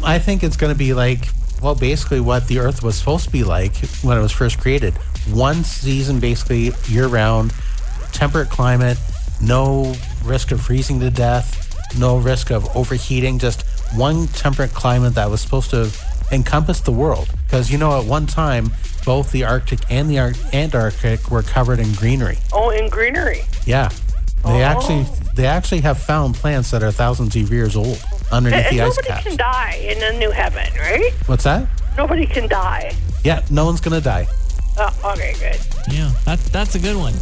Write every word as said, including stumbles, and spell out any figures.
I think it's going to be like, well, basically what the Earth was supposed to be like when it was first created. One season, basically year-round, temperate climate, no risk of freezing to death, no risk of overheating, just one temperate climate that was supposed to encompass the world. Because, you know, at one time, both the Arctic and the Ar- Antarctic were covered in greenery. Oh, in greenery. Yeah. They Oh. actually they actually have found plants that are thousands of years old underneath And the ice nobody caps. can die in the new heaven, right? What's that? Nobody can die. Yeah, no one's going to die. Oh, okay, good. Yeah, that, that's a good one.